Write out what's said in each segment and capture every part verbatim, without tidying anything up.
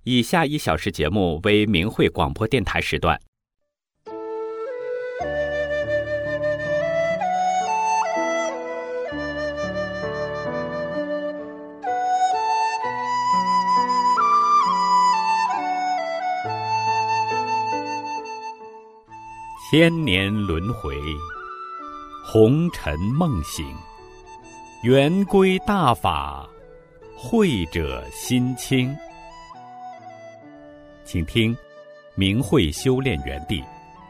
以下一小时节目为明慧广播电台时段。千年轮回，红尘梦醒，圆归大法，慧者心清。请听明慧修炼园地。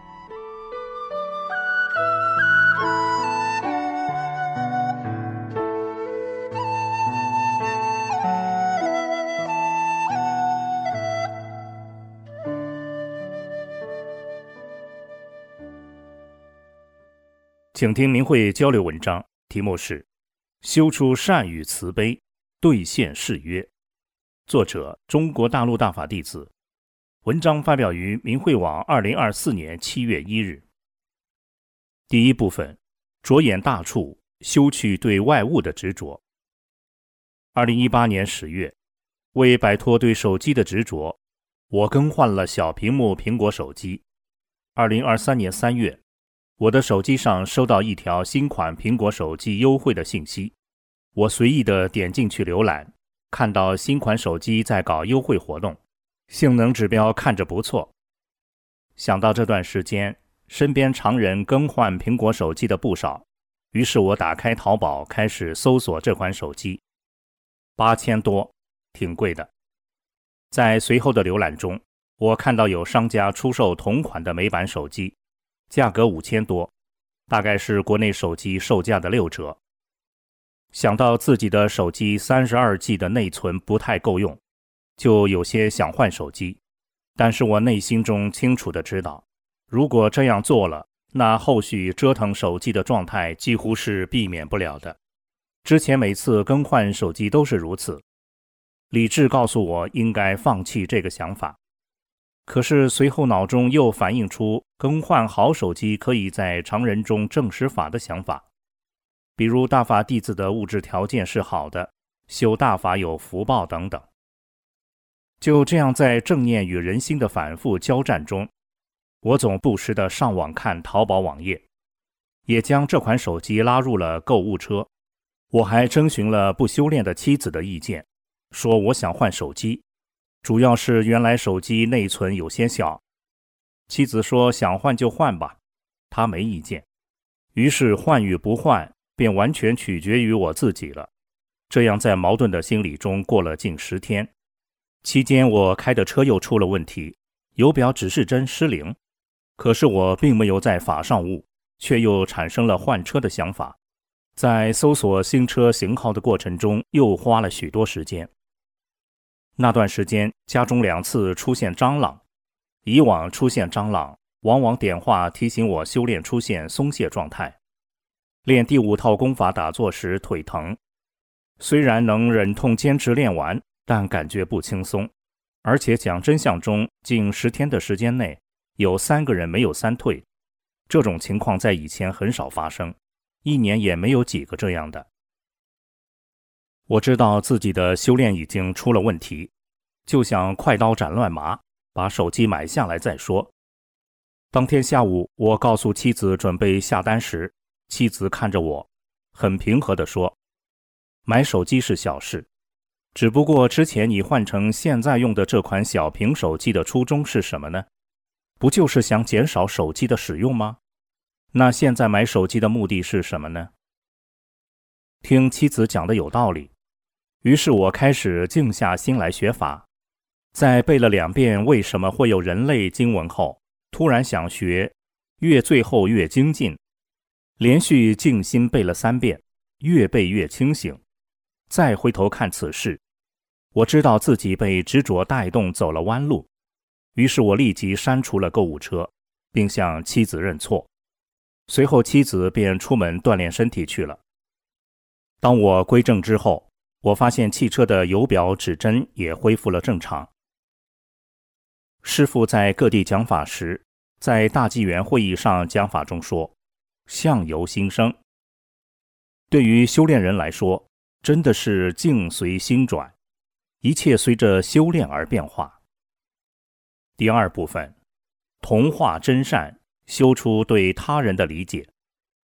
请听明慧交流文章，题目是修出善与慈悲，兑现誓约。作者中国大陆大法弟子。文章发表于明慧网二零二四年七月一日。第一部分，着眼大处，修去对外物的执着。二零一八年十月，为摆脱对手机的执着，我更换了小屏幕苹果手机。二零二三年三月，我的手机上收到一条新款苹果手机优惠的信息，我随意的点进去浏览，看到新款手机在搞优惠活动，性能指标看着不错。想到这段时间身边常人更换苹果手机的不少，于是我打开淘宝开始搜索这款手机，八千多，挺贵的。在随后的浏览中，我看到有商家出售同款的美版手机，价格五千多，大概是国内手机售价的六折。想到自己的手机 三十二 G 的内存不太够用，就有些想换手机。但是我内心中清楚地知道，如果这样做了，那后续折腾手机的状态几乎是避免不了的。之前每次更换手机都是如此，理智告诉我应该放弃这个想法。可是随后脑中又反映出更换好手机可以在常人中证实法的想法，比如大法弟子的物质条件是好的，修大法有福报等等。就这样在正念与人心的反复交战中，我总不时地上网看淘宝网页，也将这款手机拉入了购物车。我还征询了不修炼的妻子的意见，说我想换手机，主要是原来手机内存有些小。妻子说想换就换吧，她没意见。于是换与不换便完全取决于我自己了。这样在矛盾的心理中过了近十天。期间我开的车又出了问题，油表指示针失灵。可是我并没有在法上悟，却又产生了换车的想法。在搜索新车型号的过程中又花了许多时间。那段时间家中两次出现蟑螂，以往出现蟑螂往往点化提醒我修炼出现松懈状态。练第五套功法打坐时腿疼，虽然能忍痛坚持练完，但感觉不轻松。而且讲真相中近十天的时间内有三个人没有三退，这种情况在以前很少发生，一年也没有几个这样的。我知道自己的修炼已经出了问题，就想快刀斩乱麻，把手机买下来再说。当天下午我告诉妻子准备下单时，妻子看着我很平和地说，买手机是小事，只不过之前你换成现在用的这款小屏手机的初衷是什么呢？不就是想减少手机的使用吗？那现在买手机的目的是什么呢？听妻子讲的有道理，于是我开始静下心来学法。在背了两遍为什么会有人类经文后，突然想学，越最后越精进。连续静心背了三遍，越背越清醒。再回头看此事，我知道自己被执着带动走了弯路，于是我立即删除了购物车，并向妻子认错。随后妻子便出门锻炼身体去了。当我归正之后，我发现汽车的油表指针也恢复了正常。师父在各地讲法时，在大纪元会议上讲法中说，相由心生。对于修炼人来说，真的是境随心转，一切随着修炼而变化。 第二部分，同化真善，修出对他人的理解。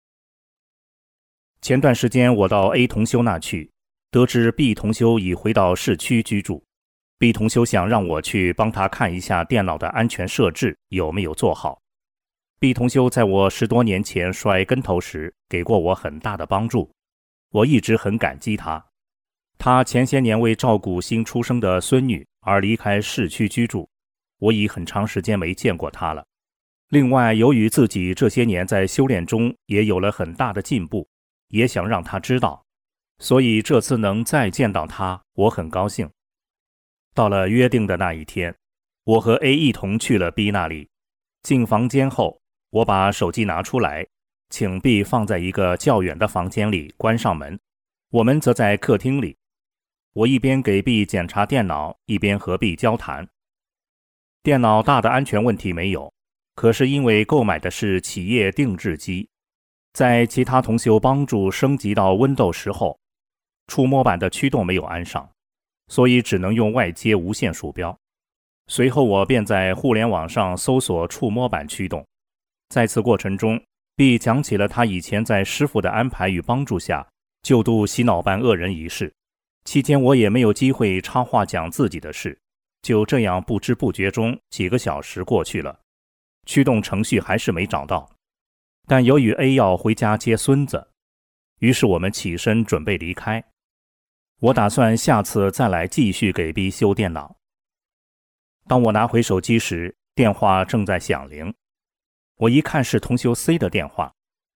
前段时间我到 A 同修那去，得知 B 同修已回到市区居住。B 同修想让我去帮他看一下电脑的安全设置有没有做好。B 同修在我十多年前摔跟头时给过我很大的帮助，我一直很感激他。他前些年为照顾新出生的孙女而离开市区居住，我已很长时间没见过他了。另外，由于自己这些年在修炼中也有了很大的进步，也想让他知道，所以这次能再见到他，我很高兴。到了约定的那一天，我和 A 一同去了 B 那里。进房间后，我把手机拿出来，请 B 放在一个较远的房间里，关上门。我们则在客厅里。我一边给 B 检查电脑，一边和 B 交谈。电脑大的安全问题没有，可是因为购买的是企业定制机，在其他同修帮助升级到 Windows 时候，触摸板的驱动没有安上，所以只能用外接无线鼠标。随后我便在互联网上搜索触摸板驱动。在此过程中， B 讲起了他以前在师父的安排与帮助下救度洗脑班恶人一事。期间我也没有机会插话讲自己的事，就这样不知不觉中几个小时过去了，驱动程序还是没找到。但由于 A 要回家接孙子，于是我们起身准备离开。我打算下次再来继续给 B 修电脑。当我拿回手机时，电话正在响铃。我一看是同修 C 的电话。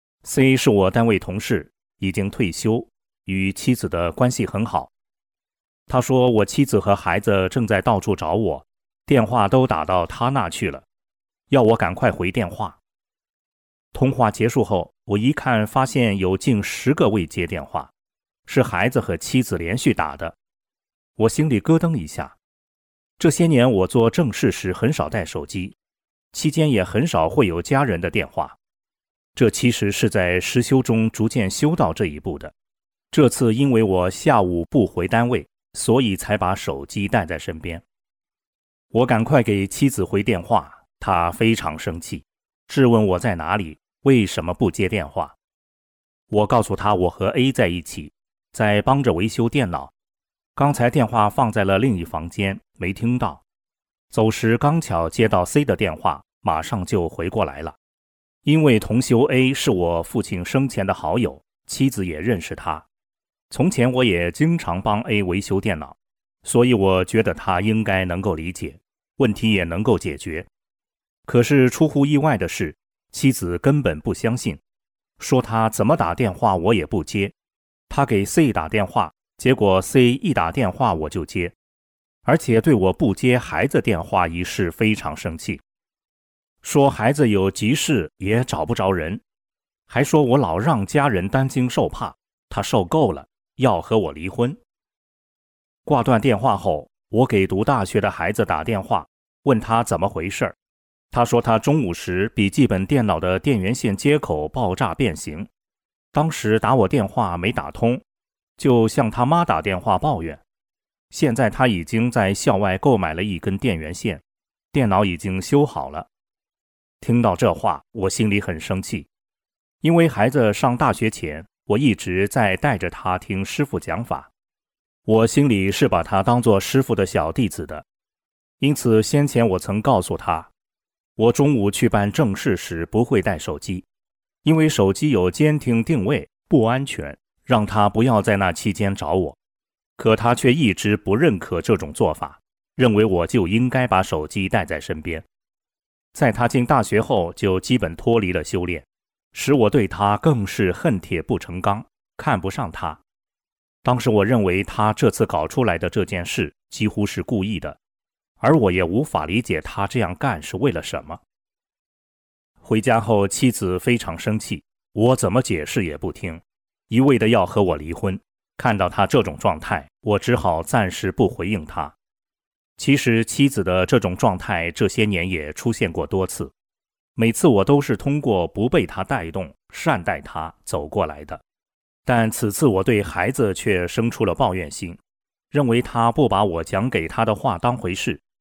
C 是我单位同事，已经退休，与妻子的关系很好。他说我妻子和孩子正在到处找我，电话都打到他那去了，要我赶快回电话。通话结束后，我一看发现有近十个未接电话，是孩子和妻子连续打的。我心里咯噔一下。这些年我做正事时很少带手机，期间也很少会有家人的电话。这其实是在实修中逐渐修到这一步的。这次因为我下午不回单位，所以才把手机带在身边。我赶快给妻子回电话，她非常生气，质问我在哪里，为什么不接电话。我告诉她我和 A 在一起，在帮着维修电脑，刚才电话放在了另一房间，没听到。走时刚巧接到 C 的电话，马上就回过来了。因为同修 A 是我父亲生前的好友，妻子也认识他。从前我也经常帮 A 维修电脑，所以我觉得他应该能够理解，问题也能够解决。可是出乎意外的是，妻子根本不相信，说他怎么打电话我也不接。他给 C 打电话，结果 C 一打电话我就接，而且对我不接孩子电话一事非常生气，说孩子有急事也找不着人，还说我老让家人担惊受怕，他受够了，要和我离婚。挂断电话后，我给读大学的孩子打电话，问他怎么回事。他说他中午时笔记本电脑的电源线接口爆炸变形，当时打我电话没打通，就向他妈打电话抱怨。现在他已经在校外购买了一根电源线，电脑已经修好了。听到这话，我心里很生气，因为孩子上大学前，我一直在带着他听师父讲法，我心里是把他当作师父的小弟子的。因此先前我曾告诉他，我中午去办正事时不会带手机，因为手机有监听定位，不安全，让他不要在那期间找我。可他却一直不认可这种做法，认为我就应该把手机带在身边。在他进大学后，就基本脱离了修炼，使我对他更是恨铁不成钢，看不上他。当时我认为他这次搞出来的这件事几乎是故意的，而我也无法理解他这样干是为了什么。回家后，妻子非常生气，我怎么解释也不听，一味的要和我离婚。看到他这种状态，我只好暂时不回应他。其实妻子的这种状态这些年也出现过多次，每次我都是通过不被他带动，善待他走过来的。但此次我对孩子却生出了抱怨心，认为他不把我讲给他的话当回事，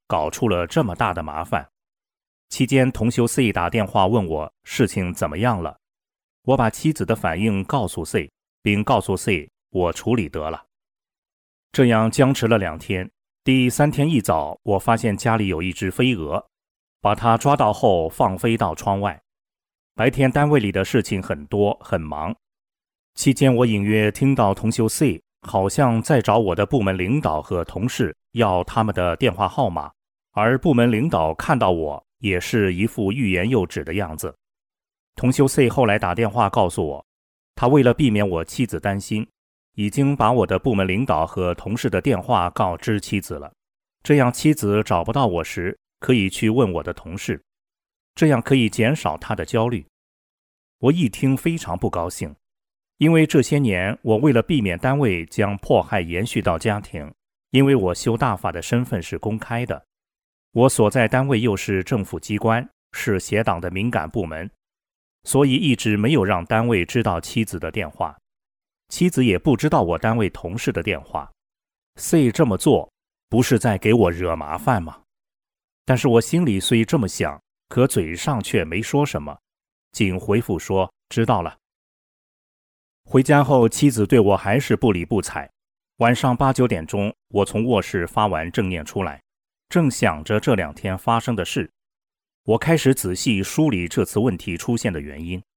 搞出了这么大的麻烦。期间同修 C 打电话问我事情怎么样了，我把妻子的反应告诉 C， 并告诉 C 我处理得了。这样僵持了两天，第三天一早，我发现家里有一只飞蛾，把它抓到后放飞到窗外。白天单位里的事情很多，很忙。期间我隐约听到同修 C 好像在找我的部门领导和同事要他们的电话号码，而部门领导看到我也是一副欲言又止的样子。同修 C 后来打电话告诉我，他为了避免我妻子担心，已经把我的部门领导和同事的电话告知妻子了，这样妻子找不到我时可以去问我的同事，这样可以减少他的焦虑。我一听非常不高兴，因为这些年我为了避免单位将迫害延续到家庭，因为我修大法的身份是公开的，我所在单位又是政府机关，是协党的敏感部门，所以一直没有让单位知道妻子的电话，妻子也不知道我单位同事的电话。 C 这么做不是在给我惹麻烦吗？但是我心里虽这么想，可嘴上却没说什么，仅回复说知道了。回家后妻子对我还是不理不睬，晚上八九点钟我从卧室发完正念出来，正想着这两天发生的事，我开始仔细梳理这次问题出现的原因。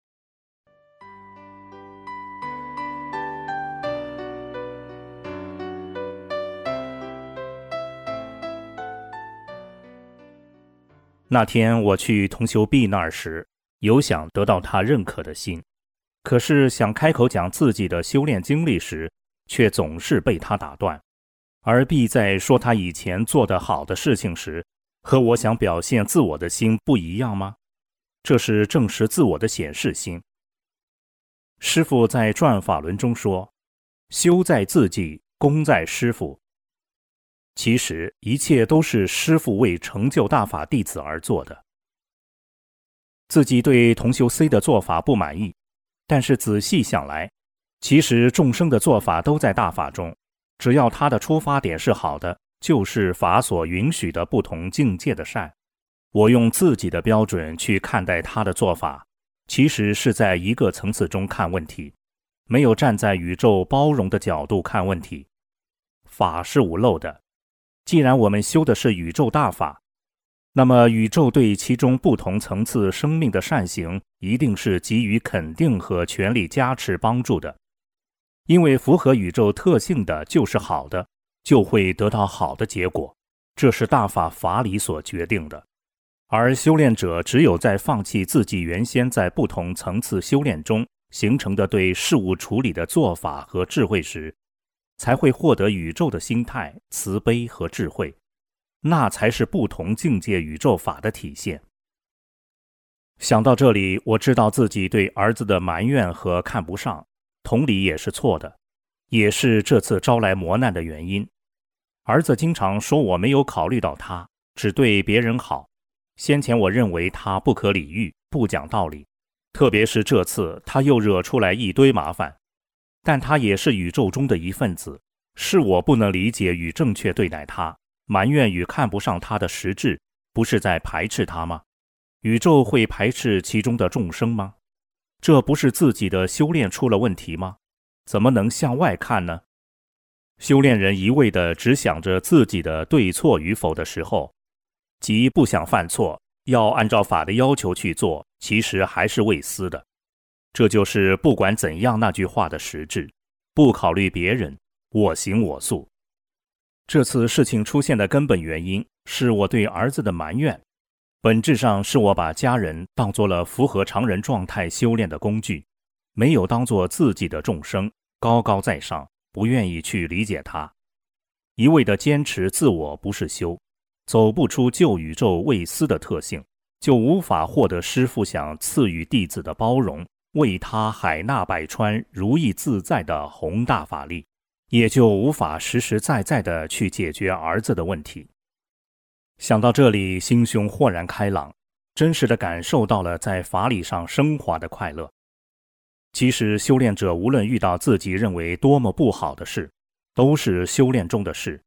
那天我去同修 B 那儿时，有想得到他认可的心，可是想开口讲自己的修炼经历时，却总是被他打断。而 B 在说他以前做得好的事情时，和我想表现自我的心不一样吗？这是证实自我的显示心。师父在转法轮中说，修在自己，功在师父。其实一切都是师父为成就大法弟子而做的。自己对同修 C 的做法不满意，但是仔细想来，其实众生的做法都在大法中，只要他的出发点是好的，就是法所允许的不同境界的善。我用自己的标准去看待他的做法，其实是在一个层次中看问题，没有站在宇宙包容的角度看问题。法是无漏的，既然我们修的是宇宙大法，那么宇宙对其中不同层次生命的善行一定是给予肯定和全力加持帮助的，因为符合宇宙特性的就是好的，就会得到好的结果，这是大法法理所决定的。而修炼者只有在放弃自己原先在不同层次修炼中形成的对事物处理的做法和智慧时，才会获得宇宙的心态、慈悲和智慧，那才是不同境界宇宙法的体现。想到这里，我知道自己对儿子的埋怨和看不上，同理也是错的，也是这次招来磨难的原因。儿子经常说我没有考虑到他，只对别人好。先前我认为他不可理喻，不讲道理，特别是这次他又惹出来一堆麻烦。但他也是宇宙中的一份子，是我不能理解与正确对待他，埋怨与看不上他的实质，不是在排斥他吗？宇宙会排斥其中的众生吗？这不是自己的修炼出了问题吗？怎么能向外看呢？修炼人一味地只想着自己的对错与否的时候，即不想犯错，要按照法的要求去做，其实还是未思的。这就是不管怎样那句话的实质，不考虑别人，我行我素。这次事情出现的根本原因是我对儿子的埋怨，本质上是我把家人当作了符合常人状态修炼的工具，没有当作自己的众生，高高在上，不愿意去理解他。一味的坚持自我不是修，走不出旧宇宙未思的特性，就无法获得师父想赐予弟子的包容，为他海纳百川，如意自在的宏大法力，也就无法实实在在地去解决儿子的问题。想到这里，心胸豁然开朗，真实地感受到了在法理上升华的快乐。其实修炼者无论遇到自己认为多么不好的事，都是修炼中的事，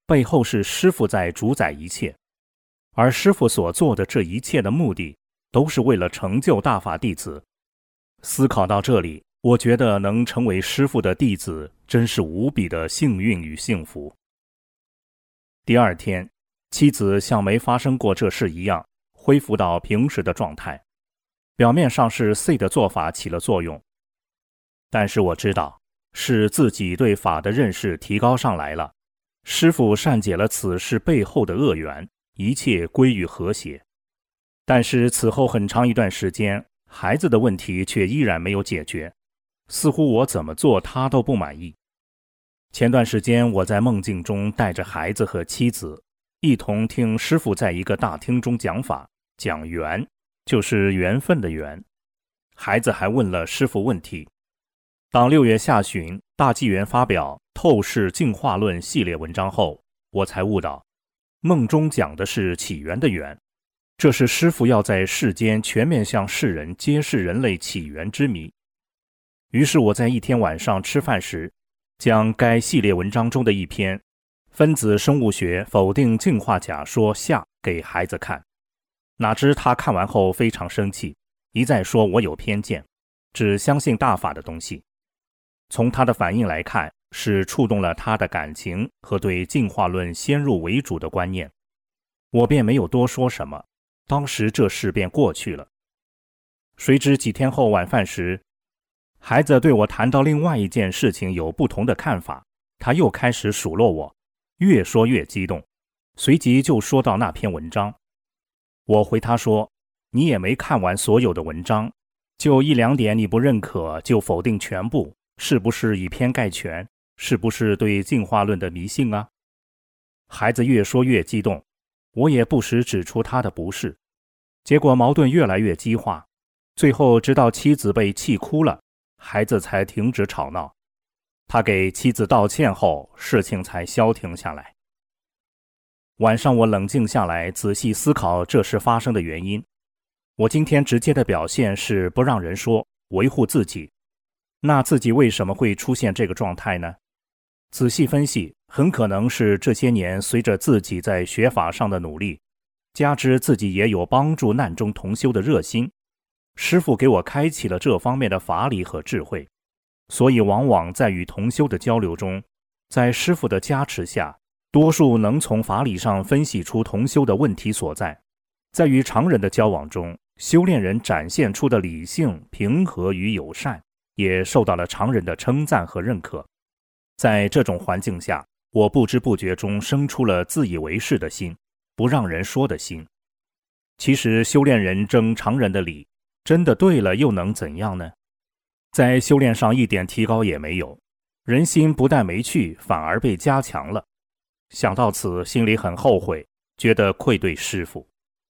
背后是师父在主宰一切，而师父所做的这一切的目的，都是为了成就大法弟子。思考到这里，我觉得能成为师父的弟子，真是无比的幸运与幸福。第二天，妻子像没发生过这事一样，恢复到平时的状态。表面上是 C 的做法起了作用，但是我知道，是自己对法的认识提高上来了。师父善解了此事背后的恶缘，一切归于和谐。但是此后很长一段时间，孩子的问题却依然没有解决，似乎我怎么做他都不满意。前段时间我在梦境中带着孩子和妻子一同听师父在一个大厅中讲法，讲缘，就是缘分的缘。孩子还问了师父问题。当六月下旬大纪元发表《透视进化论》系列文章后，我才悟到，梦中讲的是起源的源，这是师父要在世间全面向世人揭示人类起源之谜。于是我在一天晚上吃饭时，将该系列文章中的一篇《分子生物学否定进化假说下》给孩子看。哪知他看完后非常生气，一再说我有偏见，只相信大法的东西。从他的反应来看，是触动了他的感情和对进化论先入为主的观念。我便没有多说什么，当时这事便过去了。谁知几天后晚饭时，孩子对我谈到另外一件事情有不同的看法，他又开始数落我，越说越激动，随即就说到那篇文章。我回他说，你也没看完所有的文章，就一两点你不认可就否定全部，是不是以偏概全？是不是对进化论的迷信啊？孩子越说越激动，我也不时指出他的不是，结果矛盾越来越激化，最后直到妻子被气哭了，孩子才停止吵闹。他给妻子道歉后，事情才消停下来。晚上我冷静下来，仔细思考这事发生的原因。我今天直接的表现是不让人说，维护自己。那自己为什么会出现这个状态呢？仔细分析，很可能是这些年随着自己在学法上的努力，加之自己也有帮助难中同修的热心，师父给我开启了这方面的法理和智慧，所以往往在与同修的交流中，在师父的加持下，多数能从法理上分析出同修的问题所在。在与常人的交往中，修炼人展现出的理性、平和与友善，也受到了常人的称赞和认可。在这种环境下，我不知不觉中生出了自以为是的心，不让人说的心。其实修炼人争常人的理，真的对了又能怎样呢？在修炼上一点提高也没有，人心不但没去，反而被加强了。想到此，心里很后悔，觉得愧对师父。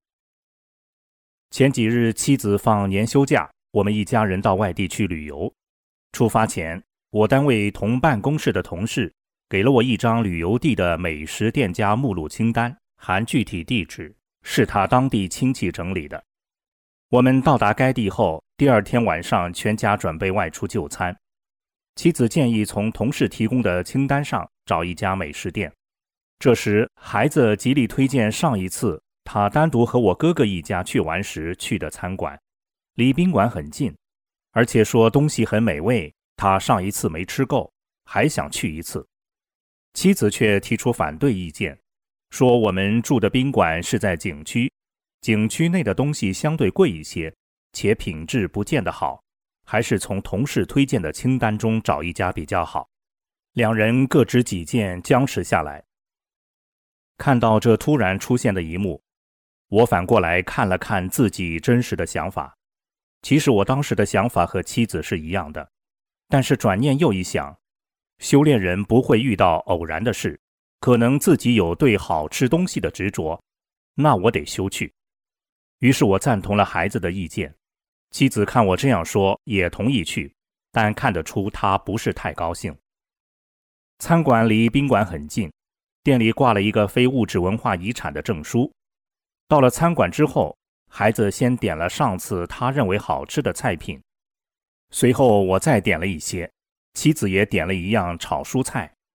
前几日妻子放年休假，我们一家人到外地去旅游。出发前，我单位同办公室的同事给了我一张旅游地的美食店家目录清单，含具体地址，是他当地亲戚整理的。我们到达该地后，第二天晚上全家准备外出就餐。妻子建议从同事提供的清单上找一家美食店。这时孩子极力推荐上一次他单独和我哥哥一家去玩时去的餐馆，离宾馆很近，而且说东西很美味，他上一次没吃够，还想去一次。妻子却提出反对意见，说我们住的宾馆是在景区，景区内的东西相对贵一些，且品质不见得好，还是从同事推荐的清单中找一家比较好。两人各执己见，僵持下来。看到这突然出现的一幕，我反过来看了看自己真实的想法。其实我当时的想法和妻子是一样的，但是转念又一想，修炼人不会遇到偶然的事，可能自己有对好吃东西的执着，那我得休去。于是我赞同了孩子的意见，妻子看我这样说也同意去，但看得出她不是太高兴。餐馆离宾馆很近，店里挂了一个非物质文化遗产的证书。到了餐馆之后，孩子先点了上次他认为好吃的菜品，随后我再点了一些，妻子也点了一样炒蔬菜。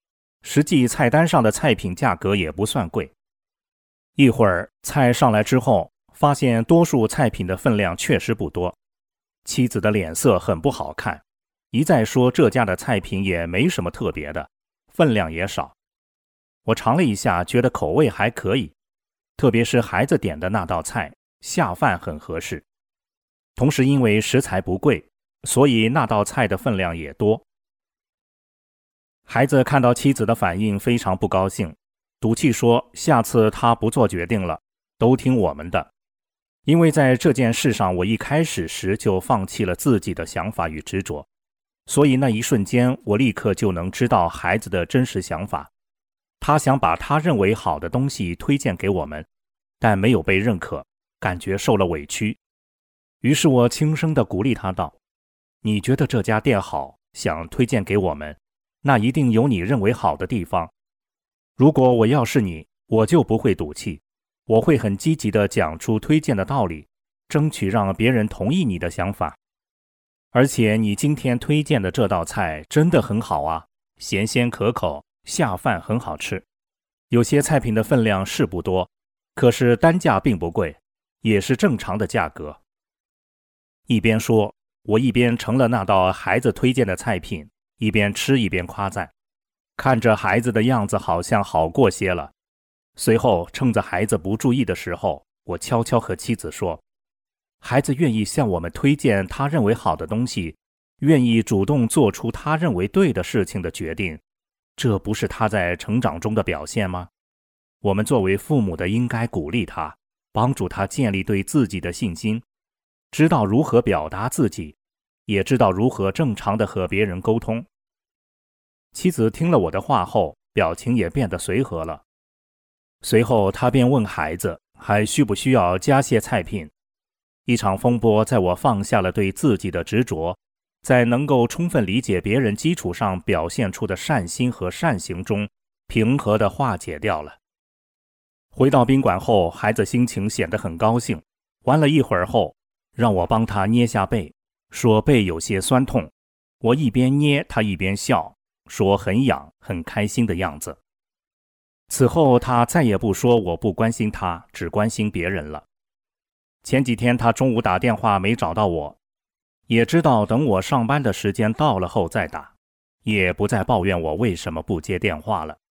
实际菜单上的菜品价格也不算贵。一会儿菜上来之后，发现多数菜品的分量确实不多，妻子的脸色很不好看，一再说这家的菜品也没什么特别的，分量也少。我尝了一下，觉得口味还可以，特别是孩子点的那道菜，下饭很合适。同时因为食材不贵，所以那道菜的分量也多。孩子看到妻子的反应非常不高兴，赌气说下次他不做决定了，都听我们的。因为在这件事上我一开始时就放弃了自己的想法与执着，所以那一瞬间我立刻就能知道孩子的真实想法。他想把他认为好的东西推荐给我们，但没有被认可，感觉受了委屈。于是我轻声地鼓励他道：你觉得这家店好，想推荐给我们，那一定有你认为好的地方。如果我要是你，我就不会赌气，我会很积极地讲出推荐的道理，争取让别人同意你的想法。而且你今天推荐的这道菜真的很好啊，咸鲜可口，下饭很好吃。有些菜品的分量是不多，可是单价并不贵，也是正常的价格。一边说，我一边盛了那道孩子推荐的菜品，一边吃一边夸赞。看着孩子的样子好像好过些了。随后趁着孩子不注意的时候，我悄悄和妻子说，孩子愿意向我们推荐他认为好的东西，愿意主动做出他认为对的事情的决定，这不是他在成长中的表现吗？我们作为父母的应该鼓励他，帮助他建立对自己的信心，知道如何表达自己，也知道如何正常地和别人沟通。妻子听了我的话后，表情也变得随和了。随后他便问孩子还需不需要加些菜品。一场风波在我放下了对自己的执着，在能够充分理解别人基础上表现出的善心和善行中，平和地化解掉了。回到宾馆后，孩子心情显得很高兴，玩了一会儿后，让我帮他捏下背，说背有些酸痛。我一边捏他一边笑，说很痒，很开心的样子。此后他再也不说我不关心他，只关心别人了。前几天他中午打电话没找到我，也知道等我上班的时间到了后再打，也不再抱怨我为什么不接电话了。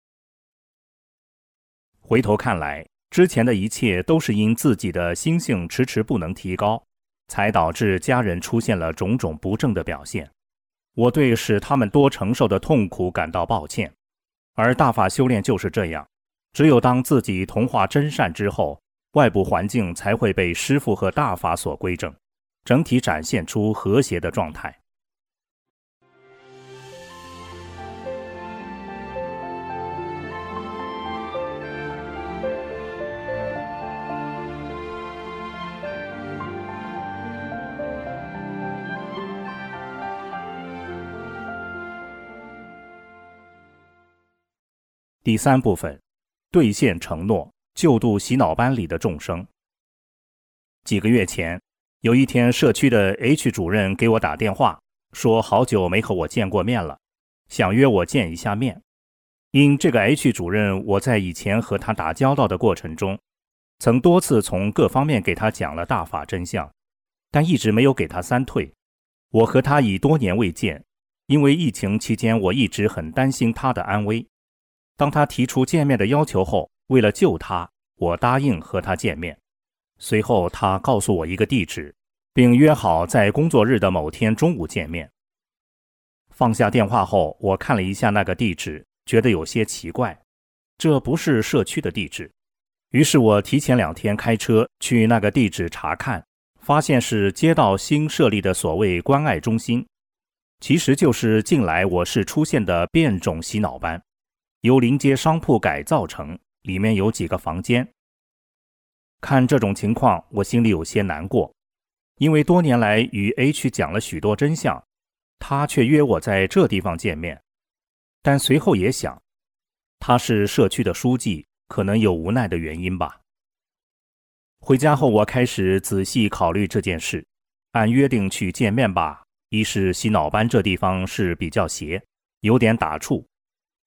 回头看来，之前的一切都是因自己的心性迟迟不能提高，才导致家人出现了种种不正的表现。我对使他们多承受的痛苦感到抱歉。而大法修炼就是这样，只有当自己同化真善之后，外部环境才会被师父和大法所规正，整体展现出和谐的状态。第三部分，兑现承诺，救度洗脑班里的众生。几个月前，有一天社区的 H 主任给我打电话，说好久没和我见过面了，想约我见一下面。因这个 H 主任，我在以前和他打交道的过程中，曾多次从各方面给他讲了大法真相，但一直没有给他三退。我和他已多年未见，因为疫情期间我一直很担心他的安危。当他提出见面的要求后，为了救他，我答应和他见面。随后他告诉我一个地址，并约好在工作日的某天中午见面。放下电话后，我看了一下那个地址，觉得有些奇怪，这不是社区的地址。于是我提前两天开车去那个地址查看，发现是街道新设立的所谓关爱中心，其实就是近来我市出现的变种洗脑班，由临街商铺改造成，里面有几个房间。看这种情况，我心里有些难过，因为多年来与 H 讲了许多真相，他却约我在这地方见面。但随后也想，他是社区的书记，可能有无奈的原因吧。回家后，我开始仔细考虑这件事，按约定去见面吧。一是洗脑班这地方是比较邪，有点打怵；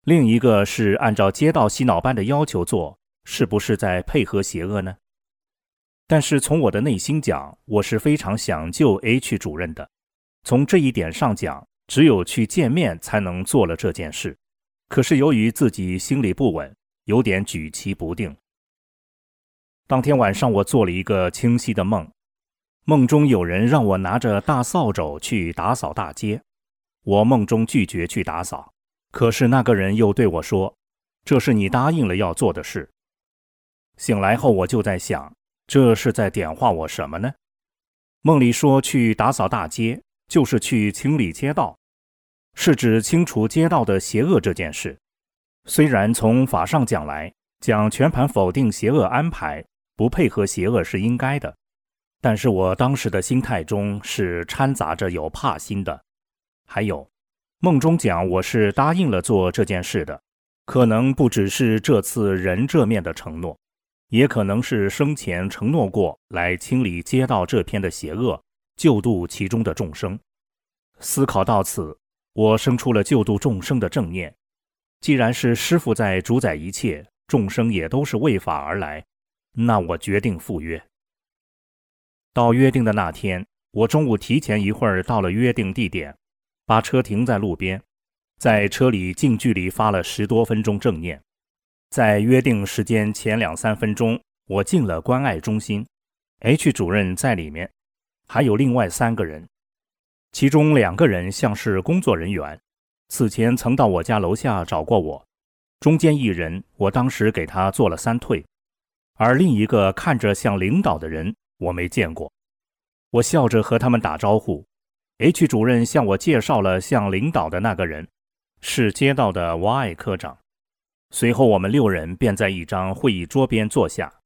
另一个是按照街道洗脑班的要求做，是不是在配合邪恶呢？但是从我的内心讲，我是非常想救 H 主任的。从这一点上讲，只有去见面才能做了这件事。可是由于自己心里不稳，有点举棋不定。当天晚上我做了一个清晰的梦，梦中有人让我拿着大扫帚去打扫大街，我梦中拒绝去打扫，可是那个人又对我说，这是你答应了要做的事。醒来后我就在想，这是在点化我什么呢？梦里说去打扫大街，就是去清理街道，是指清除街道的邪恶这件事。虽然从法上讲来，讲全盘否定邪恶安排，不配合邪恶是应该的，但是我当时的心态中是掺杂着有怕心的。还有，梦中讲我是答应了做这件事的，可能不只是这次人这面的承诺，也可能是生前承诺过来清理街道这片的邪恶，救度其中的众生。思考到此，我生出了救度众生的正念。既然是师父在主宰一切，众生也都是为法而来，那我决定赴约。到约定的那天，我中午提前一会儿到了约定地点，把车停在路边，在车里近距离发了十多分钟正念。在约定时间前两三分钟，我进了关爱中心， H 主任在里面，还有另外三个人，其中两个人像是工作人员，此前曾到我家楼下找过我，中间一人我当时给他做了三退，而另一个看着像领导的人我没见过。我笑着和他们打招呼， H 主任向我介绍了像领导的那个人，是街道的 Y 科长。随后我们六人便在一张会议桌边坐下。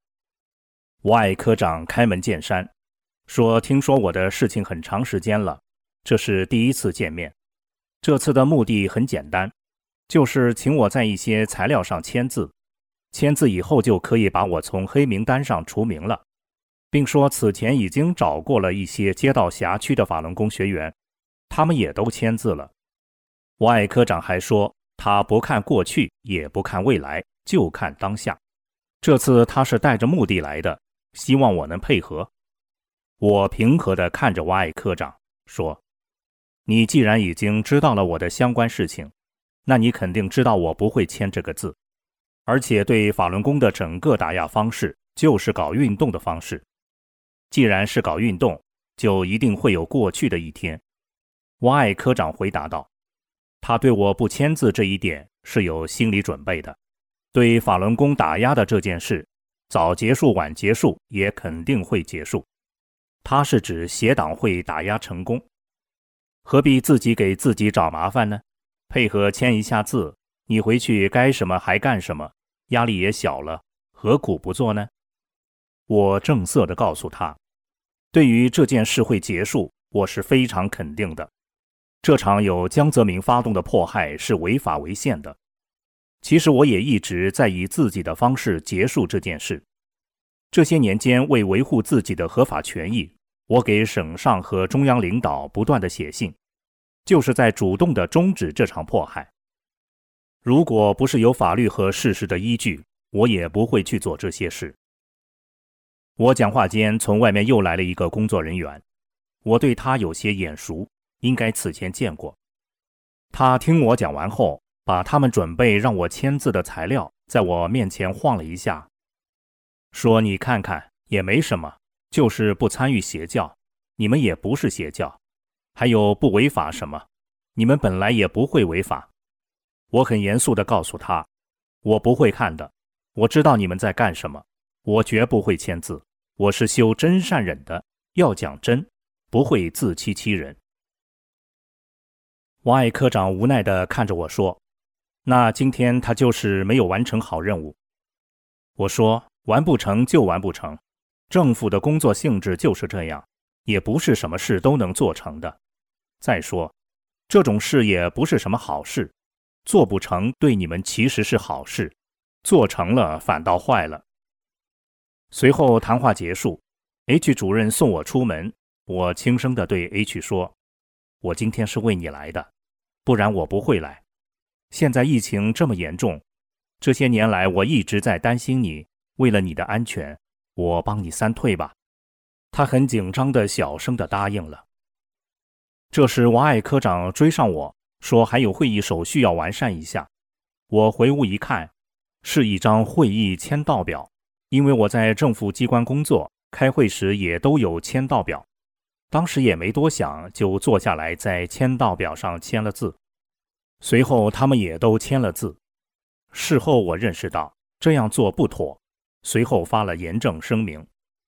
Y 科长开门见山说，听说我的事情很长时间了，这是第一次见面。这次的目的很简单，就是请我在一些材料上签字，签字以后就可以把我从黑名单上除名了，并说此前已经找过了一些街道辖区的法轮功学员，他们也都签字了。 Y 科长还说，他不看过去也不看未来，就看当下。这次他是带着目的来的，希望我能配合。我平和地看着 Y 科长说，你既然已经知道了我的相关事情，那你肯定知道我不会签这个字，而且对法轮功的整个打压方式就是搞运动的方式。既然是搞运动，就一定会有过去的一天。 Y 科长回答道，他对我不签字这一点是有心理准备的，对法轮功打压的这件事，早结束晚结束也肯定会结束。他是指邪党会打压成功，何必自己给自己找麻烦呢？配合签一下字，你回去该什么还干什么，压力也小了，何苦不做呢？我正色地告诉他，对于这件事会结束，我是非常肯定的。这场由江泽民发动的迫害是违法违宪的。其实我也一直在以自己的方式结束这件事。这些年间，为维护自己的合法权益，我给省上和中央领导不断地写信，就是在主动地终止这场迫害。如果不是有法律和事实的依据，我也不会去做这些事。我讲话间，从外面又来了一个工作人员，我对他有些眼熟，应该此前见过。他听我讲完后，把他们准备让我签字的材料在我面前晃了一下，说，你看看，也没什么，就是不参与邪教，你们也不是邪教，还有不违法什么，你们本来也不会违法。我很严肃地告诉他，我不会看的，我知道你们在干什么，我绝不会签字，我是修真善忍的，要讲真，不会自欺欺人。Y 科长无奈地看着我说，那今天他就是没有完成好任务。我说，完不成就完不成，政府的工作性质就是这样，也不是什么事都能做成的。再说，这种事也不是什么好事，做不成对你们其实是好事，做成了反倒坏了。随后谈话结束， H 主任送我出门，我轻声地对 H 说，我今天是为你来的，不然我不会来。 现在疫情这么严重，这些年来我一直在担心你，为了你的安全，我帮你三退吧。他很紧张地小声地答应了。这时王爱科长追上我，说还有会议手续要完善一下。我回屋一看，是一张会议签到表，因为我在政府机关工作，开会时也都有签到表。当时也没多想，就坐下来在签到表上签了字。随后他们也都签了字。事后我认识到这样做不妥，随后发了严正声明。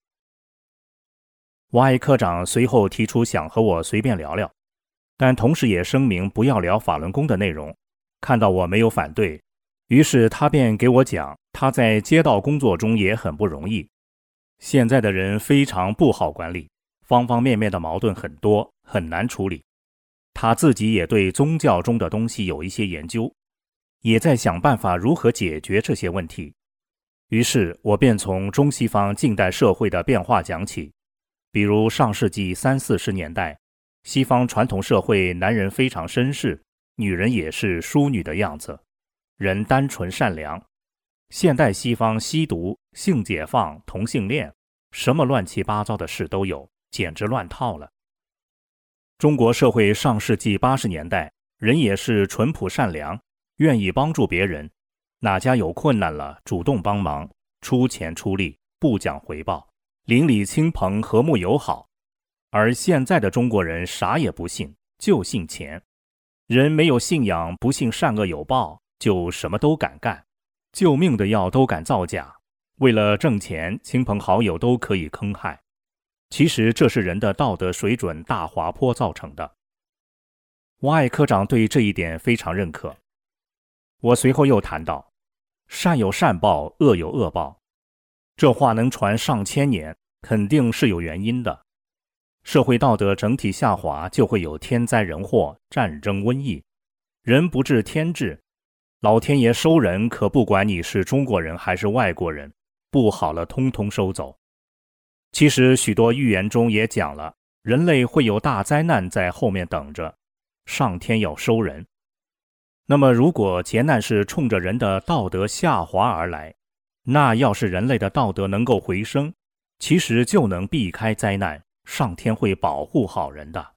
王爱科长随后提出想和我随便聊聊，但同时也声明不要聊法轮功的内容。看到我没有反对，于是他便给我讲他在街道工作中也很不容易，现在的人非常不好管理，方方面面的矛盾很多，很难处理。他自己也对宗教中的东西有一些研究，也在想办法如何解决这些问题。于是我便从中西方近代社会的变化讲起，比如上世纪三四十年代，西方传统社会男人非常绅士，女人也是淑女的样子，人单纯善良。现代西方吸毒、性解放、同性恋，什么乱七八糟的事都有，简直乱套了。中国社会上世纪八十年代，人也是淳朴善良，愿意帮助别人，哪家有困难了主动帮忙，出钱出力，不讲回报，邻里亲朋和睦友好。而现在的中国人啥也不信，就信钱。人没有信仰，不信善恶有报，就什么都敢干，救命的药都敢造假，为了挣钱，亲朋好友都可以坑害。其实这是人的道德水准大滑坡造成的。王爱科长对这一点非常认可。我随后又谈到，善有善报，恶有恶报，这话能传上千年，肯定是有原因的。社会道德整体下滑，就会有天灾人祸、战争瘟疫。人不治天治，老天爷收人可不管你是中国人还是外国人，不好了通通收走。其实许多预言中也讲了，人类会有大灾难在后面等着，上天要收人。那么如果劫难是冲着人的道德下滑而来，那要是人类的道德能够回升，其实就能避开灾难，上天会保护好人的。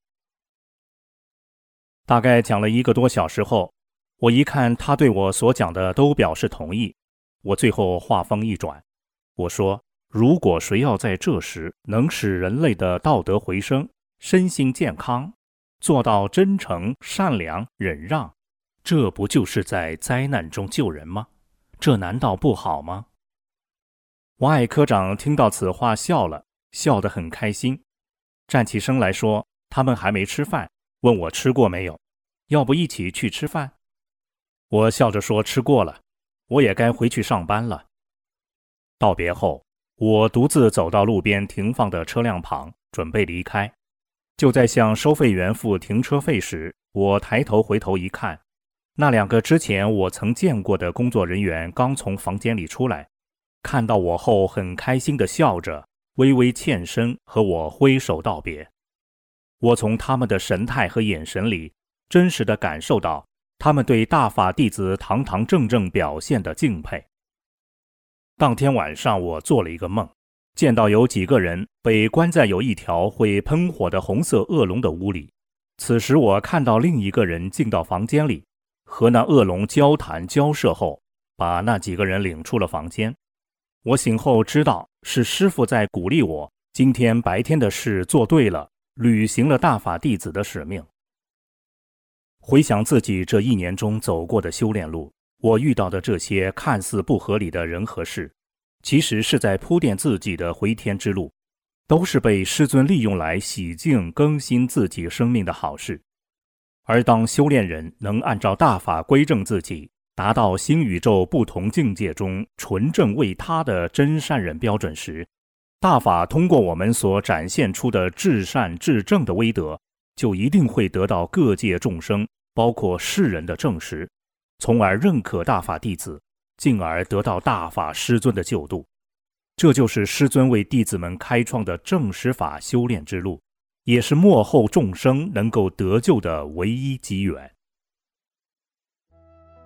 大概讲了一个多小时后，我一看他对我所讲的都表示同意，我最后话锋一转，我说，如果谁要在这时能使人类的道德回升，身心健康，做到真诚、善良、忍让，这不就是在灾难中救人吗？这难道不好吗？王爱科长听到此话笑了，笑得很开心，站起身来说，他们还没吃饭，问我吃过没有，要不一起去吃饭？我笑着说吃过了，我也该回去上班了。道别后，我独自走到路边停放的车辆旁，准备离开。就在向收费员付停车费时，我抬头回头一看，那两个之前我曾见过的工作人员刚从房间里出来，看到我后很开心地笑着，微微欠身和我挥手道别。我从他们的神态和眼神里，真实地感受到他们对大法弟子堂堂正正表现的敬佩。当天晚上我做了一个梦，见到有几个人被关在有一条会喷火的红色恶龙的屋里。此时我看到另一个人进到房间里，和那恶龙交谈交涉后，把那几个人领出了房间。我醒后知道是师父在鼓励我，今天白天的事做对了，履行了大法弟子的使命。回想自己这一年中走过的修炼路，我遇到的这些看似不合理的人和事，其实是在铺垫自己的回天之路，都是被师尊利用来洗净更新自己生命的好事。而当修炼人能按照大法归正自己，达到新宇宙不同境界中纯正为他的真善人标准时，大法通过我们所展现出的至善至正的威德，就一定会得到各界众生，包括世人的证实，从而认可大法弟子，进而得到大法师尊的救度。这就是师尊为弟子们开创的正实法修炼之路，也是末后众生能够得救的唯一机缘。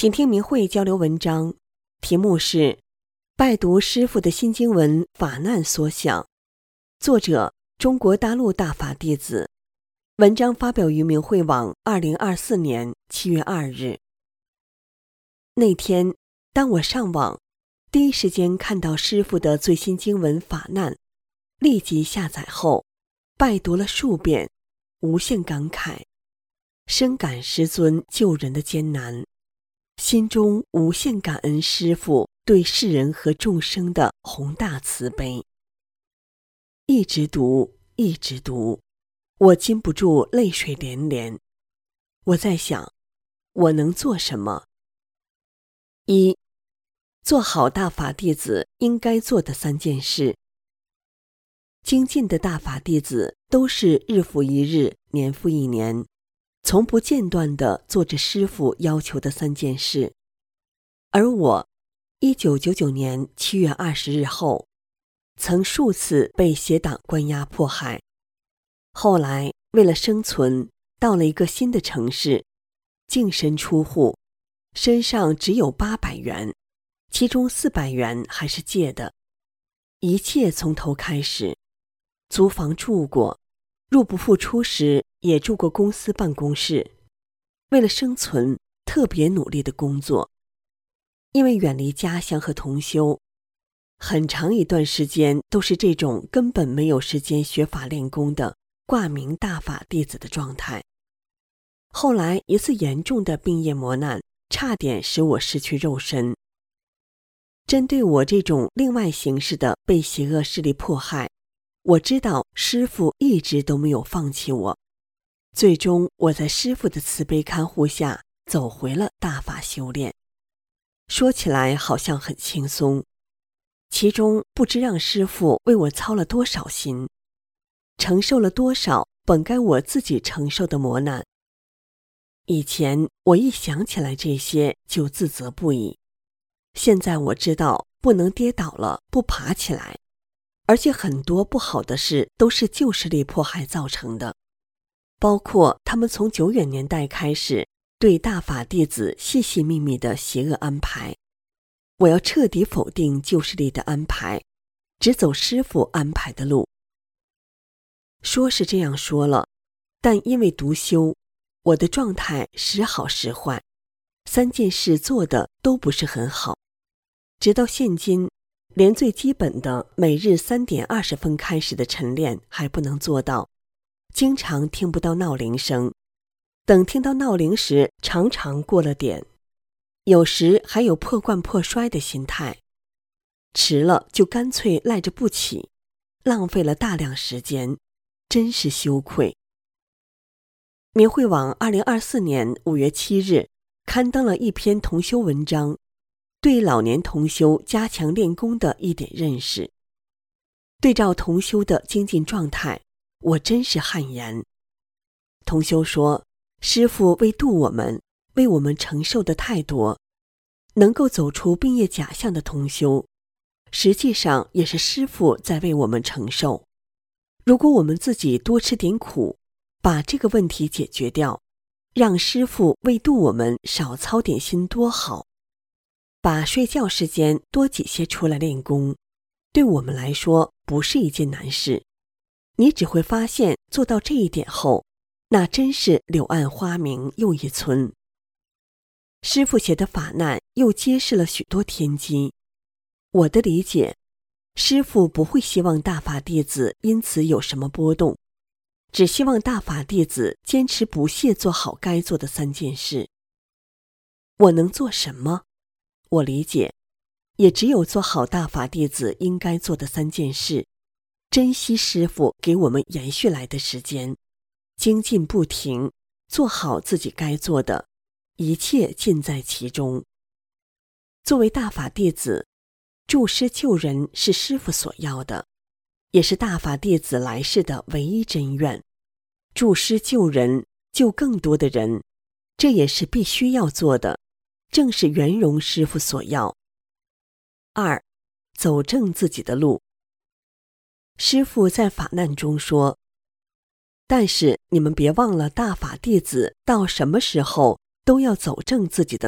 请听明慧交流文章，题目是拜读师父的新经文法难所想，作者中国大陆大法弟子，文章发表于明慧网二零二四年七月二日。那天当我上网第一时间看到师父的最新经文法难，立即下载后拜读了数遍，无限感慨，深感师尊救人的艰难，心中无限感恩师父对世人和众生的宏大慈悲。一直读一直读，我禁不住泪水连连。我在想，我能做什么？一，做好大法弟子应该做的三件事。精进的大法弟子都是日复一日，年复一年，从不间断地做着师父要求的三件事。而我一九九九年七月二十日后，曾数次被邪党关押迫害。后来为了生存，到了一个新的城市，净身出户，身上只有八百元，其中四百元还是借的，一切从头开始。租房住过，入不敷出时也住过公司办公室。为了生存，特别努力的工作。因为远离家乡和同修，很长一段时间都是这种根本没有时间学法练功的挂名大法弟子的状态。后来一次严重的病业磨难，差点使我失去肉身。针对我这种另外形式的被邪恶势力迫害，我知道师父一直都没有放弃我。最终我在师父的慈悲看护下走回了大法修炼。说起来好像很轻松，其中不知让师父为我操了多少心，承受了多少本该我自己承受的磨难。以前我一想起来这些就自责不已，现在我知道不能跌倒了不爬起来，而且很多不好的事都是旧势力迫害造成的，包括他们从久远年代开始对大法弟子细细密密的邪恶安排。我要彻底否定旧势力的安排，只走师父安排的路。说是这样说了，但因为独修，我的状态时好时坏，三件事做的都不是很好。直到现今，连最基本的每日三点二十分开始的晨练还不能做到，经常听不到闹铃声，等听到闹铃时常常过了点，有时还有破罐破摔的心态，迟了就干脆赖着不起，浪费了大量时间，真是羞愧。明慧网二零二四年五月七日刊登了一篇同修文章，对老年同修加强练功的一点认识。对照同修的精进状态，我真是汗颜。同修说，师父为度我们，为我们承受的太多，能够走出病业假象的同修，实际上也是师父在为我们承受。如果我们自己多吃点苦，把这个问题解决掉，让师父为度我们少操点心多好。把睡觉时间多挤些出来练功，对我们来说不是一件难事。你只会发现做到这一点后，那真是柳暗花明又一村。师父写的法难又揭示了许多天机。我的理解，师父不会希望大法弟子因此有什么波动，只希望大法弟子坚持不懈做好该做的三件事。我能做什么？我理解，也只有做好大法弟子应该做的三件事，珍惜师父给我们延续来的时间，精进不停，做好自己该做的，一切尽在其中。作为大法弟子，助师救人是师父所要的，也是大法弟子来世的唯一真愿。助师救人，救更多的人，这也是必须要做的，正是圆融师父所要。二，走正自己的路。师父在法难中说，但是你们别忘了大法弟子到什么时候都要走正自己的路，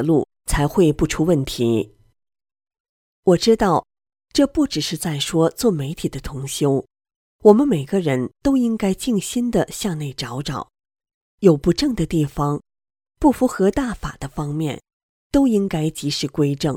才会不出问题。我知道，这不只是在说做媒体的同修，我们每个人都应该静心地向内找找，有不正的地方，不符合大法的方面，都应该及时归正。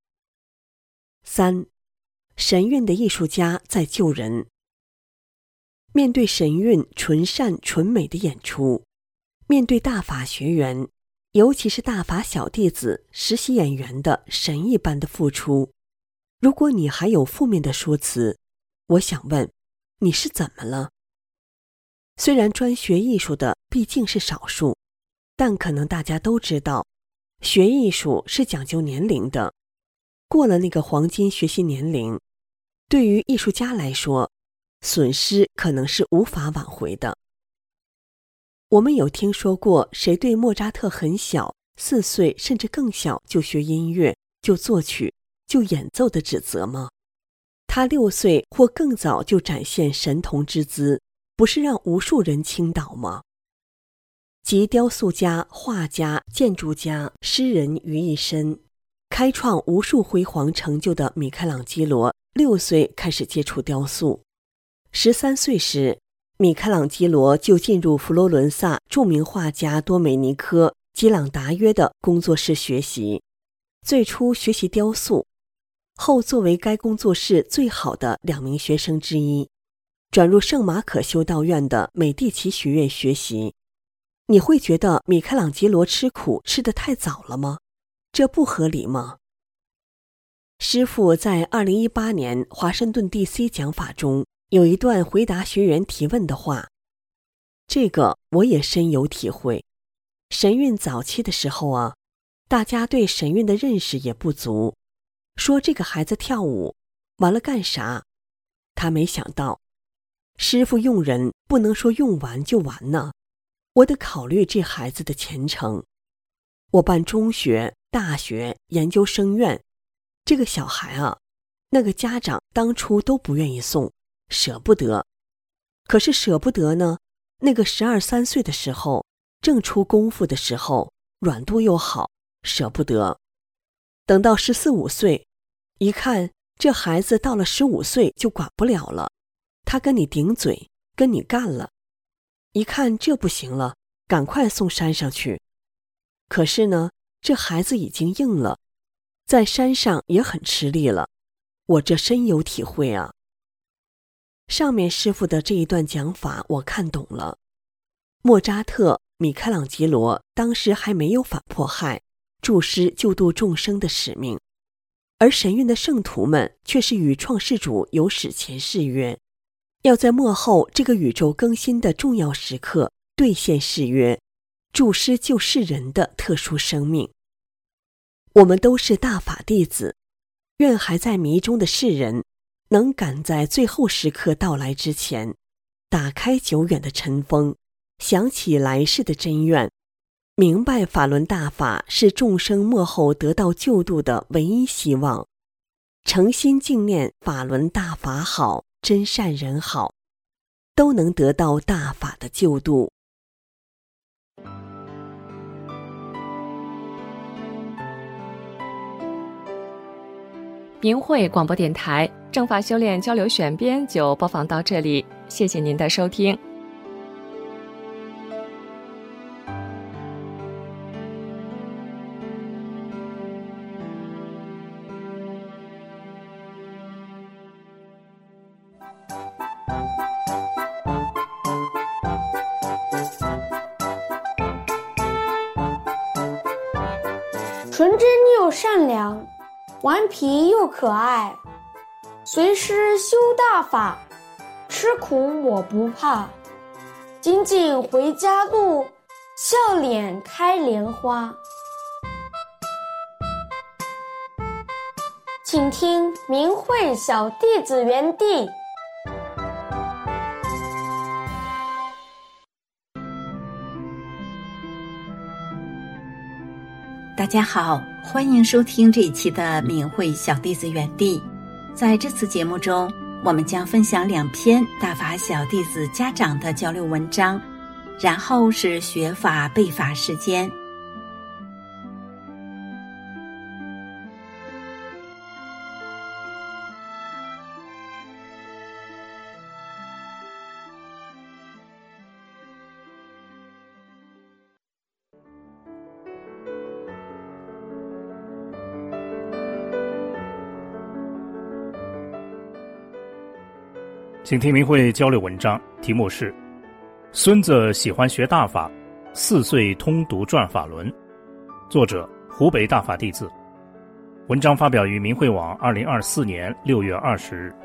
三，神韵的艺术家在救人。面对神韵纯善纯美的演出，面对大法学员，尤其是大法小弟子实习演员的神一般的付出，如果你还有负面的说辞，我想问，你是怎么了？虽然专学艺术的毕竟是少数，但可能大家都知道，学艺术是讲究年龄的，过了那个黄金学习年龄，对于艺术家来说，损失可能是无法挽回的。我们有听说过谁对莫扎特很小，四岁甚至更小就学音乐，就作曲，就演奏的指责吗？他六岁或更早就展现神童之姿，不是让无数人倾倒吗？集雕塑家、画家、建筑家、诗人于一身，开创无数辉煌成就的米开朗基罗，六岁开始接触雕塑。十三岁时，米开朗基罗就进入佛罗伦萨著名画家多美尼科·基朗达约的工作室学习，最初学习雕塑，后作为该工作室最好的两名学生之一，转入圣马可修道院的美第奇学院学习。你会觉得米开朗基罗吃苦吃得太早了吗？这不合理吗？师父在二零一八年华盛顿 D C 讲法中有一段回答学员提问的话，这个我也深有体会。神韵早期的时候啊，大家对神韵的认识也不足，说这个孩子跳舞完了干啥？他没想到，师父用人不能说用完就完呢，我得考虑这孩子的前程。我办中学、大学、研究生院，这个小孩啊，那个家长当初都不愿意送，舍不得。可是舍不得呢，那个十二三岁的时候，正出功夫的时候，软度又好，舍不得。等到十四五岁，一看这孩子到了十五岁就管不了了，他跟你顶嘴，跟你干了。一看这不行了，赶快送山上去。可是呢，这孩子已经硬了，在山上也很吃力了，我这深有体会啊。上面师父的这一段讲法我看懂了。莫扎特、米开朗基罗当时还没有反迫害、助师救度众生的使命，而神韵的圣徒们却是与创世主有史前誓约，要在末后这个宇宙更新的重要时刻兑现誓约，助师救世人的特殊生命。我们都是大法弟子，愿还在迷中的世人能赶在最后时刻到来之前，打开久远的尘封，想起来世的真愿，明白法轮大法是众生末后得到救度的唯一希望，诚心敬念法轮大法好，真善人好，都能得到大法的救度。 明慧广播电台正法修炼交流选编就播放到这里，谢谢您的收听。 纯真又善良，顽皮又可爱，随师修大法，吃苦我不怕。精进回家路，笑脸开莲花。请听明慧小弟子园地。 大家好，欢迎收听这一期的明慧小弟子园地。在这次节目中，我们将分享两篇大法小弟子家长的交流文章，然后是学法背法时间。 请听明慧交流文章，题目是孙子喜欢学大法，四岁通读转法轮，作者湖北大法弟子。文章发表于明慧网二零二四年六月二十日。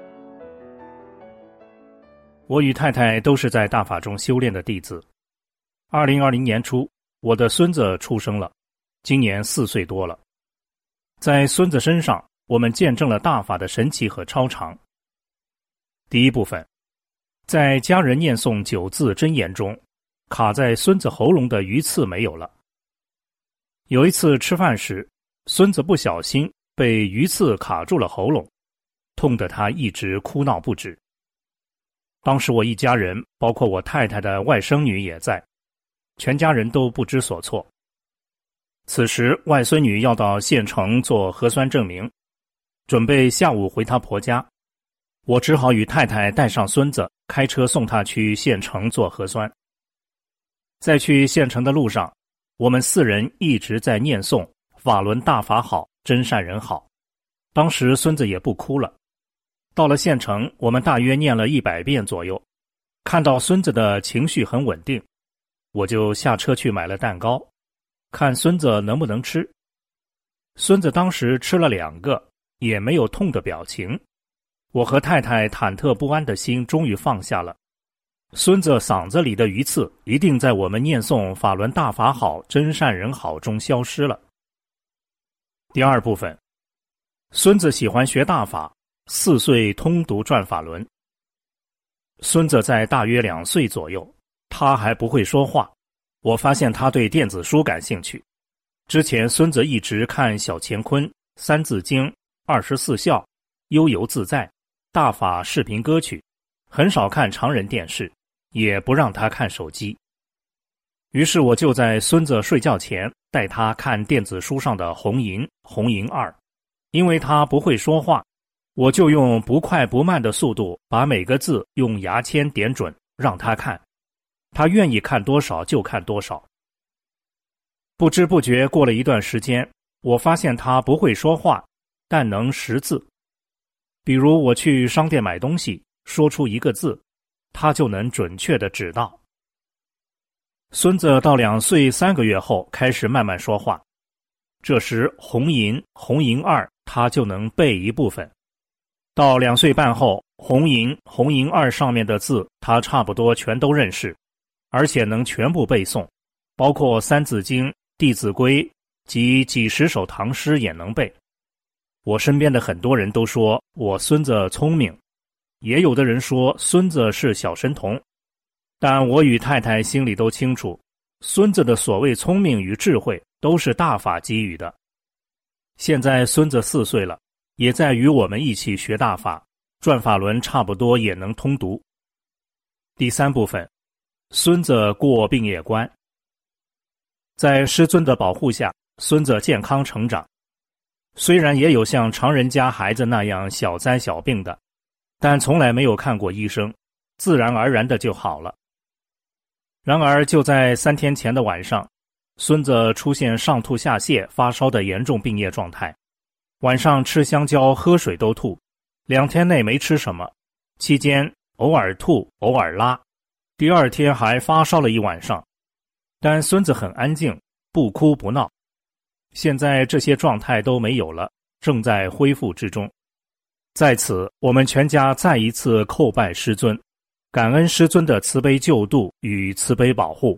我与太太都是在大法中修炼的弟子。二零二零年初，我的孙子出生了，今年四岁多了。在孙子身上，我们见证了大法的神奇和超常。第一部分，在家人念诵九字真言中，卡在孙子喉咙的鱼刺没有了。有一次吃饭时，孙子不小心被鱼刺卡住了喉咙，痛得他一直哭闹不止。当时我一家人，包括我太太的外甥女也在，全家人都不知所措。此时外孙女要到县城做核酸证明，准备下午回她婆家，我只好与太太带上孙子，开车送她去县城做核酸。在去县城的路上，我们四人一直在念诵法轮大法好，真善人好。当时孙子也不哭了。到了县城，我们大约念了一百遍左右，看到孙子的情绪很稳定，我就下车去买了蛋糕，看孙子能不能吃。孙子当时吃了两个，也没有痛的表情。我和太太忐忑不安的心终于放下了。孙子嗓子里的鱼刺一定在我们念诵法轮大法好，真善人好中消失了。第二部分，孙子喜欢学大法，四岁通读转法轮。孙子在大约两岁左右，他还不会说话。我发现他对电子书感兴趣。之前孙子一直看小乾坤、三字经、二十四孝、悠游自在、大法视频歌曲，很少看常人电视，也不让他看手机。于是我就在孙子睡觉前带他看电子书上的红银、红银二。因为他不会说话，我就用不快不慢的速度把每个字用牙签点准，让他看。他愿意看多少就看多少。不知不觉过了一段时间，我发现他不会说话，但能识字。比如我去商店买东西，说出一个字，他就能准确地指到。孙子到两岁三个月后开始慢慢说话，这时红银、红银二他就能背一部分。到两岁半后，红银、红银二上面的字他差不多全都认识，而且能全部背诵，包括三字经、弟子规及几十首唐诗也能背。我身边的很多人都说我孙子聪明，也有的人说孙子是小神童，但我与太太心里都清楚，孙子的所谓聪明与智慧都是大法给予的。现在孙子四岁了，也在与我们一起学大法，转法轮差不多也能通读。第三部分，孙子过毕业关。在师尊的保护下，孙子健康成长。虽然也有像常人家孩子那样小灾小病的，但从来没有看过医生，自然而然的就好了。然而就在三天前的晚上，孙子出现上吐下泻、发烧的严重病液状态，晚上吃香蕉、喝水都吐，两天内没吃什么，期间偶尔吐、偶尔拉，第二天还发烧了一晚上。但孙子很安静，不哭不闹。现在这些状态都没有了，正在恢复之中。在此，我们全家再一次叩拜师尊，感恩师尊的慈悲救度与慈悲保护。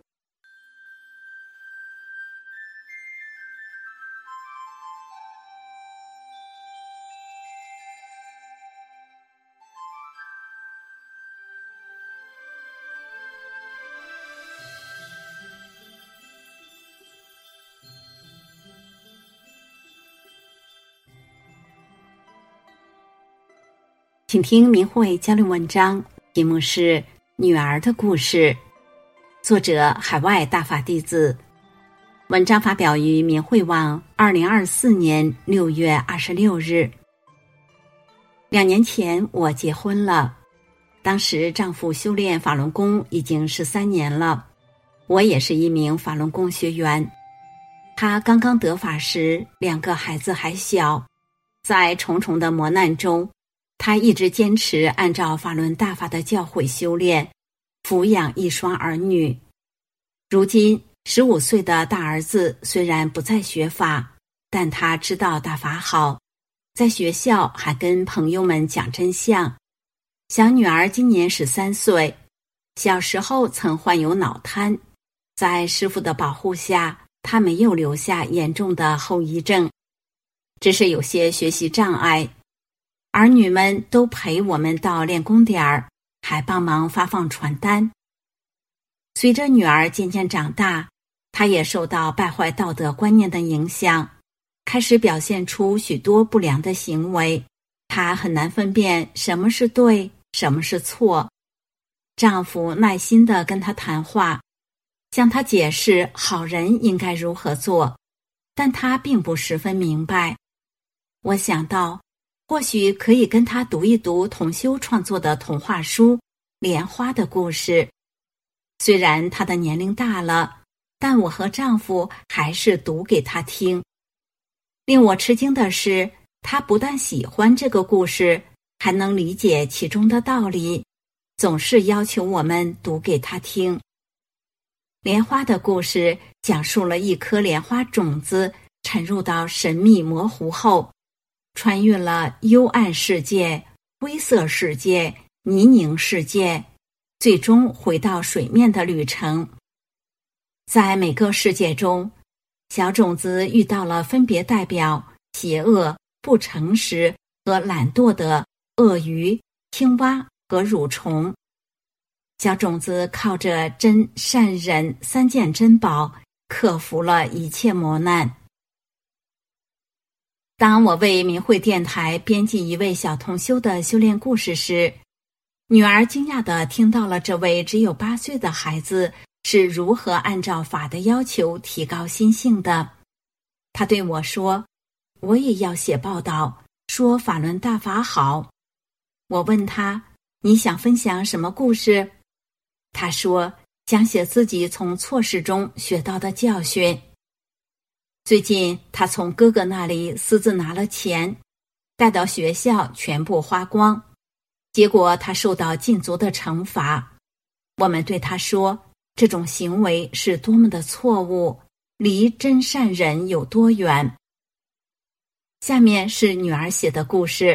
请听明慧交流文章，题目是《女儿的故事》，作者海外大法弟子。文章发表于明慧网二零二四年六月二十六日。两年前我结婚了，当时丈夫修炼法轮功已经十三年了，我也是一名法轮功学员。他刚刚得法时，两个孩子还小，在重重的磨难中， 他一直坚持按照法轮大法的教诲修炼，抚养一双儿女。如今十五岁的大儿子虽然不再学法，但他知道大法好，在学校还跟朋友们讲真相。小女儿今年十三岁，小时候曾患有脑瘫，在师父的保护下，她没有留下严重的后遗症，只是有些学习障碍。儿女们都陪我们到练功点儿，还帮忙发放传单。随着女儿渐渐长大，她也受到败坏道德观念的影响，开始表现出许多不良的行为。她很难分辨什么是对，什么是错。丈夫耐心地跟她谈话，向她解释好人应该如何做，但她并不十分明白。我想到，或许可以跟她读一读同修创作的童话书《莲花的故事》。虽然她的年龄大了，但我和丈夫还是读给她听。令我吃惊的是，她不但喜欢这个故事，还能理解其中的道理，总是要求我们读给她听。莲花的故事讲述了一颗莲花种子沉入到神秘模糊后，穿越了幽暗世界、灰色世界、泥泞世界，最终回到水面的旅程。在每个世界中，小种子遇到了分别代表邪恶、不诚实和懒惰的鳄鱼、青蛙和蠕虫。小种子靠着真善忍三件珍宝，克服了一切磨难。当我为明慧电台编辑一位小同修的修炼故事时，女儿惊讶地听到了这位只有八岁的孩子是如何按照法的要求提高心性的。她对我说，我也要写报道，说法轮大法好。我问她，你想分享什么故事？她说，想写自己从错事中学到的教训。最近她从哥哥那里私自拿了钱，带到学校全部花光，结果她受到禁足的惩罚。我们对她说，这种行为是多么的错误，离真善人有多远。下面是女儿写的故事。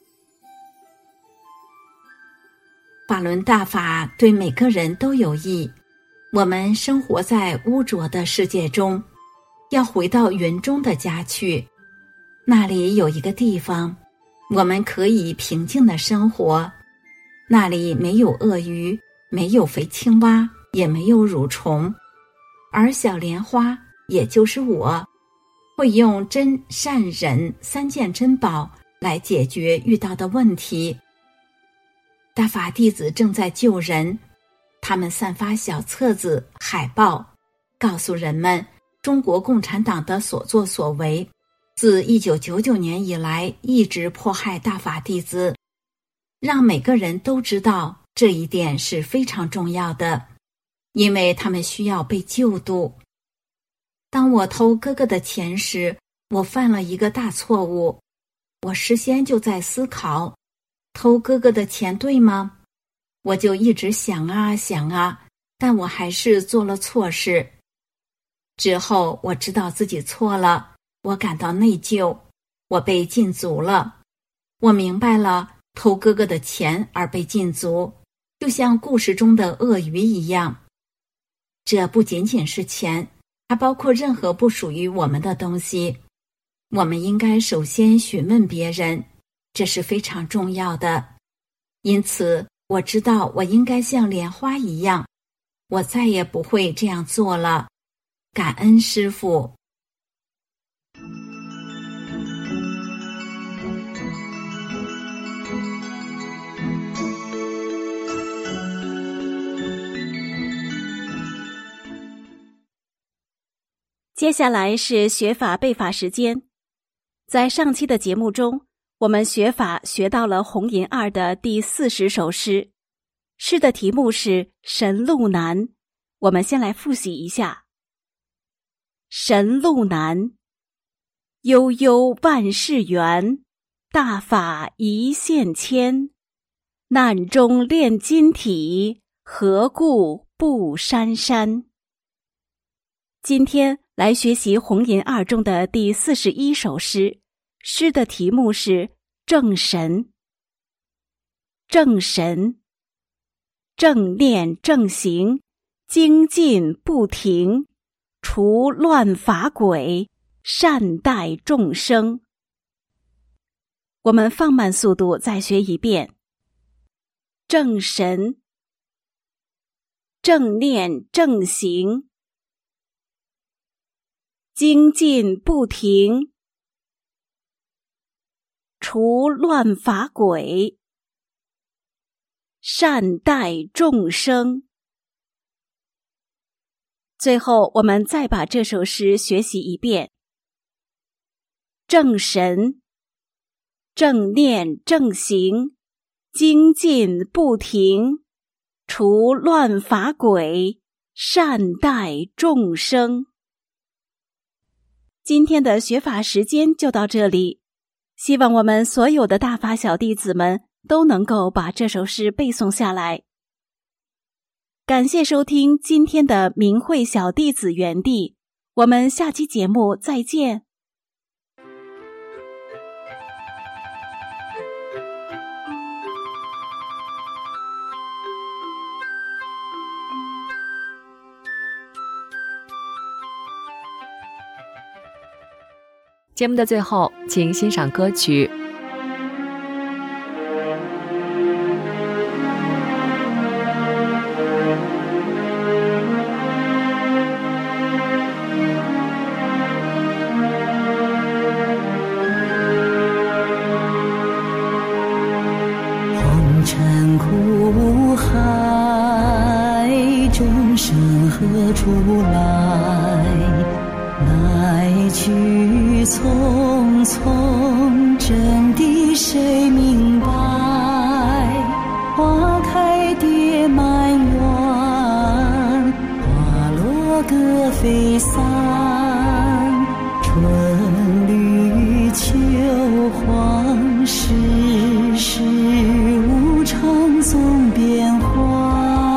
法轮大法对每个人都有益，我们生活在污浊的世界中，要回到云中的家去。那里有一个地方，我们可以平静地生活，那里没有鳄鱼，没有肥青蛙，也没有蠕虫，而小莲花，也就是我，会用真善忍三件珍宝来解决遇到的问题。大法弟子正在救人，他们散发小册子、海报，告诉人们中国共产党的所作所为，自一九九九年以来一直迫害大法弟子，让每个人都知道这一点是非常重要的，因为他们需要被救度。当我偷哥哥的钱时，我犯了一个大错误。我事先就在思考，偷哥哥的钱对吗？我就一直想啊想啊，但我还是做了错事。之后我知道自己错了，我感到内疚，我被禁足了。我明白了，偷哥哥的钱而被禁足，就像故事中的鳄鱼一样。这不仅仅是钱，还包括任何不属于我们的东西。我们应该首先询问别人，这是非常重要的。因此，我知道我应该像莲花一样，我再也不会这样做了。感恩师父。 接下来是学法背法时间。在上期的节目中，我们学法学到了红银二的第四十首诗，诗的题目是神路难。我们先来复习一下。神路难，悠悠万事圆， 大法一线牵，难中炼金体，何故不珊珊？今天来学习红银二中的第四十一首诗，诗的题目是正神。正神，正念正行，精进不停，除乱法轨，善待众生。我们放慢速度再学一遍。正神，正念正行，精进不停，除乱法轨，善待众生。最后，我们再把这首诗学习一遍。正神，正念正行，精进不停，除乱法轨，善待众生。今天的学法时间就到这里，希望我们所有的大法小弟子们都能够把这首诗背诵下来。感谢收听今天的明慧小弟子园地，我们下期节目再见。 节目的最后，请欣赏歌曲。 红尘苦海，众生何处来？来去匆匆，真的谁明白？花开蝶满园，花落各飞散，春绿秋黄，世事无常总变幻。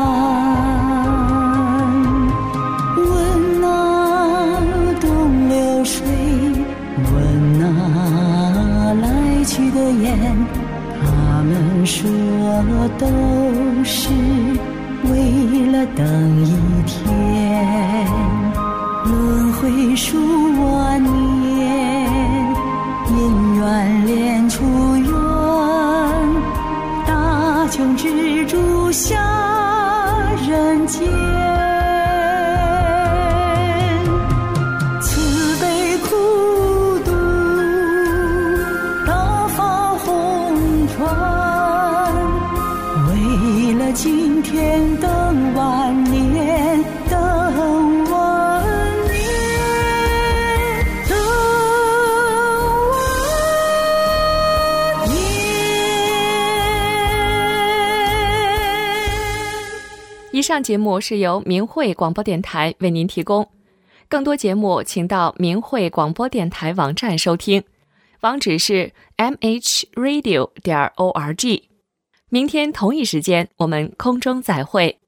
去的雁，他们说都是为了等一天，轮回数万年，因缘连出缘，大穷之主下人间。今天等万年，等万年，等万年。 以上节目是由明慧广播电台为您提供，更多节目请到明慧广播电台网站收听，网址是 m h radio 点 org。明天同一时间，我们空中再会。